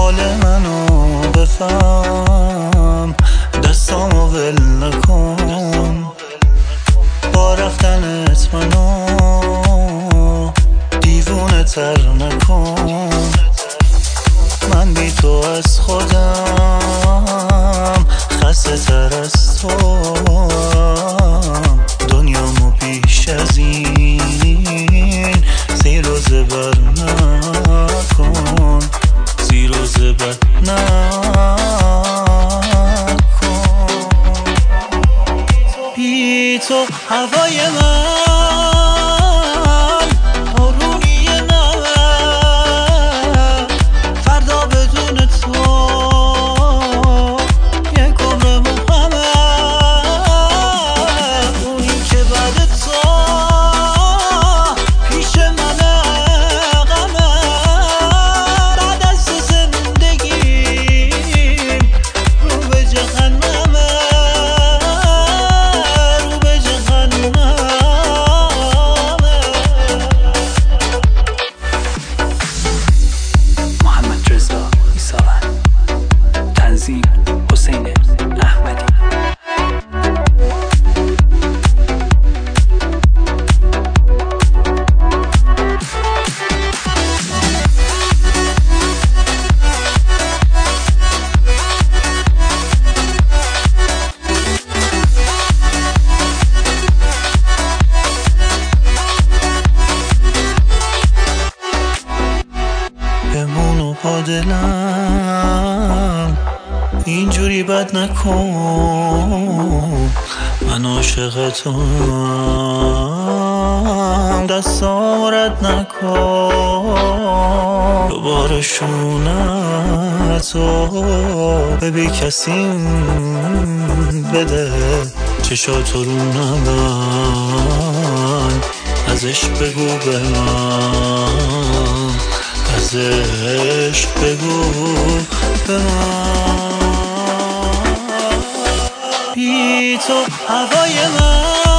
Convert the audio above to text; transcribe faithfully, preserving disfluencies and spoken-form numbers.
حال منو بفهم، دستامو ول نکن. با رفتنت منو دیوونه تر نکن. من بی تو از خودم خسته تر از تو، دنیامو پیش از این زیر و زبر نکن، زیر و زبر نکن. بی تو هوای من بارونی نه، فردا بدون تو یک عمر محمد. اونی که بعد تو پیش منه غمه، بعد از تو زندگیم رو به جهنمه، رو به جهنمه. محمد رضا ایساوند، تنظیم حسین احمدی. بمونو با دلم اینجوری بد نکن. من عاشقتم، دستام رد نکن. دوباره شونتو به بی کسی بده، چشاتو رو نبند، ازش بگو به من، ازش بگو به من. بی تو هوای من